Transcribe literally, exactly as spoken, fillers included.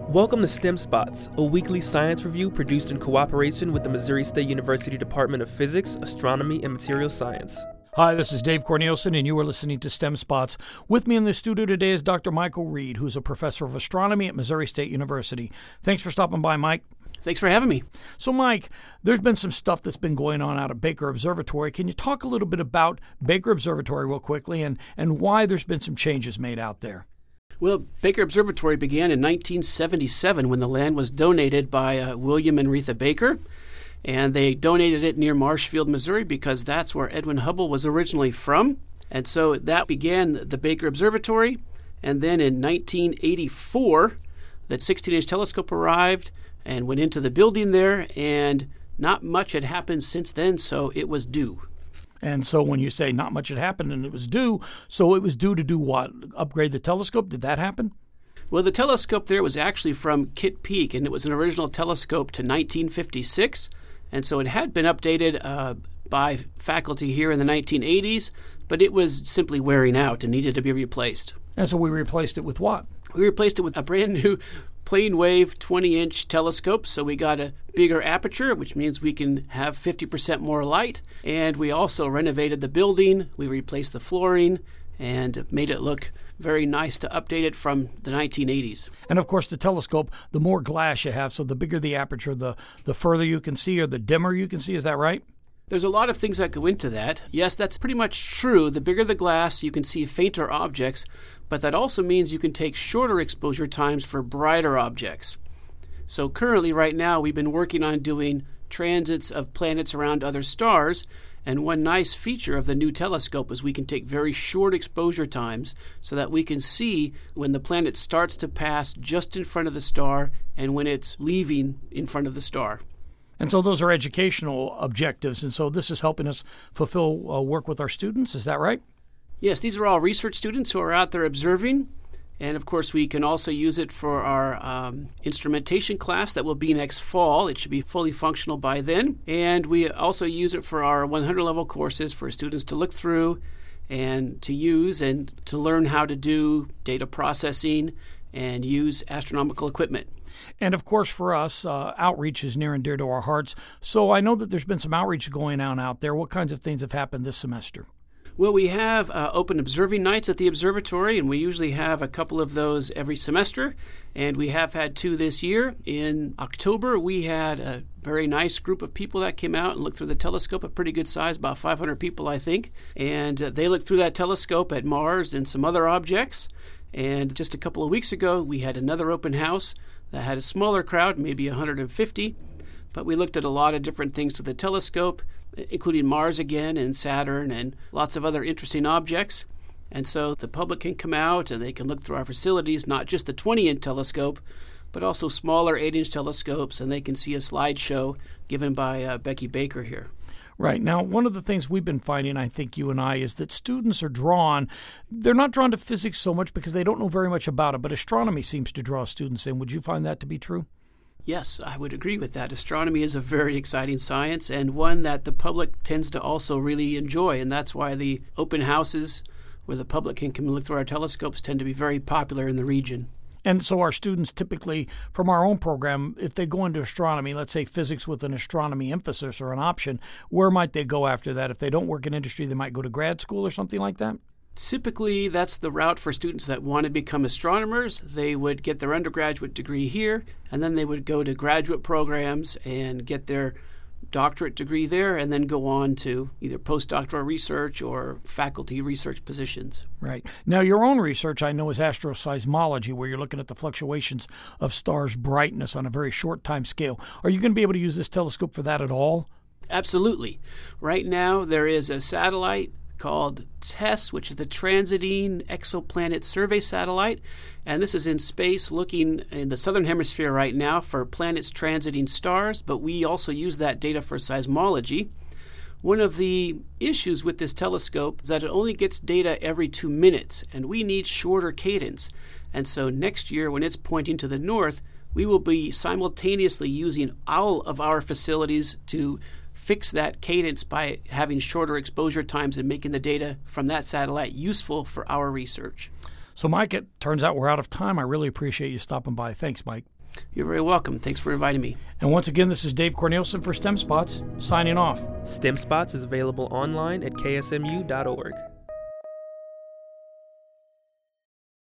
Welcome to STEM Spots, a weekly science review produced in cooperation with the Missouri State University Department of Physics, Astronomy, and Material Science. Hi, this is Dave Cornelison, and you are listening to STEM Spots. With me in the studio today is Doctor Michael Reed, who's a professor of astronomy at Missouri State University. Thanks for stopping by, Mike. Thanks for having me. So, Mike, there's been some stuff that's been going on out of Baker Observatory. Can you talk a little bit about Baker Observatory real quickly and, and why there's been some changes made out there? Well, Baker Observatory began in nineteen seventy-seven when the land was donated by uh, William and Retha Baker, and they donated it near Marshfield, Missouri, because that's where Edwin Hubble was originally from. And so that began the Baker Observatory, and then in nineteen eighty-four, that sixteen-inch telescope arrived and went into the building there, and not much had happened since then, so it was due. And so when you say not much had happened and it was due, so it was due to do what? Upgrade the telescope? Did that happen? Well, the telescope there was actually from Kitt Peak, and it was an original telescope to nineteen fifty-six. And so it had been updated uh, by faculty here in the nineteen eighties, but it was simply wearing out and needed to be replaced. And so we replaced it with what? We replaced it with a brand new plane wave twenty-inch telescope, so we got a bigger aperture, which means we can have fifty percent more light. And we also renovated the building. We replaced the flooring and made it look very nice to update it from the nineteen eighties. And of course, the telescope, the more glass you have, so the bigger the aperture, the, the further you can see or the dimmer you can see. Is that right? There's a lot of things that go into that. Yes, that's pretty much true. The bigger the glass, you can see fainter objects, but that also means you can take shorter exposure times for brighter objects. So currently, right now, we've been working on doing transits of planets around other stars, and one nice feature of the new telescope is we can take very short exposure times so that we can see when the planet starts to pass just in front of the star and when it's leaving in front of the star. And so those are educational objectives, and so this is helping us fulfill uh, work with our students. Is that right? Yes, these are all research students who are out there observing. And, of course, we can also use it for our um, instrumentation class that will be next fall. It should be fully functional by then. And we also use it for our one hundred level courses for students to look through and to use and to learn how to do data processing and use astronomical equipment. And, of course, for us, uh, outreach is near and dear to our hearts. So I know that there's been some outreach going on out there. What kinds of things have happened this semester? Well, we have uh, open observing nights at the observatory, and we usually have a couple of those every semester, and we have had two this year. In October, we had a very nice group of people that came out and looked through the telescope, a pretty good size, about five hundred people, I think, and uh, they looked through that telescope at Mars and some other objects. And just a couple of weeks ago, we had another open house that had a smaller crowd, maybe one hundred fifty, but we looked at a lot of different things with the telescope, including Mars again and Saturn and lots of other interesting objects. And so the public can come out and they can look through our facilities, not just the twenty-inch telescope, but also smaller eight-inch telescopes, and they can see a slideshow given by uh, Becky Baker here. Right. Now, one of the things we've been finding, I think you and I, is that students are drawn, they're not drawn to physics so much because they don't know very much about it, but astronomy seems to draw students in. Would you find that to be true? Yes, I would agree with that. Astronomy is a very exciting science and one that the public tends to also really enjoy, and that's why the open houses where the public can come and look through our telescopes tend to be very popular in the region. And so our students typically, from our own program, if they go into astronomy, let's say physics with an astronomy emphasis or an option, where might they go after that? If they don't work in industry, they might go to grad school or something like that? Typically, that's the route for students that want to become astronomers. They would get their undergraduate degree here, and then they would go to graduate programs and get their doctorate degree there, and then go on to either postdoctoral research or faculty research positions. Right. Now, your own research, I know, is astroseismology, where you're looking at the fluctuations of stars' brightness on a very short time scale. Are you going to be able to use this telescope for that at all? Absolutely. Right now, there is a satellite called TESS, which is the Transiting Exoplanet Survey Satellite, and this is in space looking in the southern hemisphere right now for planets transiting stars, but we also use that data for seismology. One of the issues with this telescope is that it only gets data every two minutes, and we need shorter cadence. And so next year, when it's pointing to the north, we will be simultaneously using all of our facilities to fix that cadence by having shorter exposure times and making the data from that satellite useful for our research. So, Mike, it turns out we're out of time. I really appreciate you stopping by. Thanks, Mike. You're very welcome. Thanks for inviting me. And once again, this is Dave Cornelison for STEM Spots, signing off. STEM Spots is available online at k s m u dot org.